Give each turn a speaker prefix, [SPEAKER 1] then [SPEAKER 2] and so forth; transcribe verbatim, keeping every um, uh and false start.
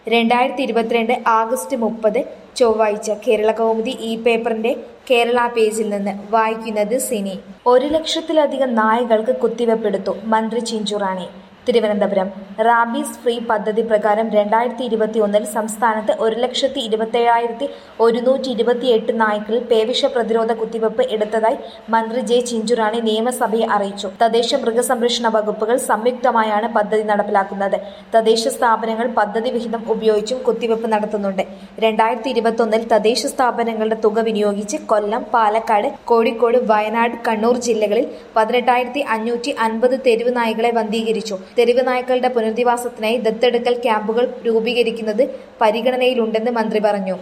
[SPEAKER 1] രണ്ടായിരത്തി ഇരുപത്തിരണ്ട് ആഗസ്റ്റ് മുപ്പത് ചൊവ്വാഴ്ച കേരളകൗമുദി ഈ പേപ്പറിന്റെ കേരള പേജിൽ നിന്ന് വായിക്കുന്നത് സിനി. ഒരു ലക്ഷത്തിലധികം നായകൾക്ക് കുത്തിവെപ്പെടുത്തു മന്ത്രി ചിഞ്ചുറാണി. തിരുവനന്തപുരം റാബീസ് ഫ്രീ പദ്ധതി പ്രകാരം രണ്ടായിരത്തി ഇരുപത്തി ഒന്നിൽ സംസ്ഥാനത്ത് ഒരു ലക്ഷത്തി ഇരുപത്തേഴായിരത്തി ഒരുന്നൂറ്റി ഇരുപത്തി എട്ട് നായ്ക്കളിൽ പേവിഷ പ്രതിരോധ കുത്തിവെപ്പ് എടുത്തതായി മന്ത്രി ജെ ചിഞ്ചുറാണി നിയമസഭയെ അറിയിച്ചു. തദ്ദേശ മൃഗസംരക്ഷണ വകുപ്പുകൾ സംയുക്തമായാണ് പദ്ധതി നടപ്പിലാക്കുന്നത്. തദ്ദേശ സ്ഥാപനങ്ങൾ പദ്ധതി വിഹിതം ഉപയോഗിച്ചും കുത്തിവെപ്പ് നടത്തുന്നുണ്ട്. രണ്ടായിരത്തി ഇരുപത്തി ഒന്നിൽ തദ്ദേശ സ്ഥാപനങ്ങളുടെ തുക വിനിയോഗിച്ച് കൊല്ലം, പാലക്കാട്, കോഴിക്കോട്, വയനാട്, കണ്ണൂർ ജില്ലകളിൽ പതിനെട്ടായിരത്തി അഞ്ഞൂറ്റി അൻപത് തെരുവ് നായ്ക്കളെ വന്ധീകരിച്ചു. തെരുവ് നായ്ക്കളുടെ പുനരധിവാസത്തിനായി ദത്തെടുക്കൽ ക്യാമ്പുകൾ രൂപീകരിക്കുന്നത് പരിഗണനയിലുണ്ടെന്ന് മന്ത്രി പറഞ്ഞു.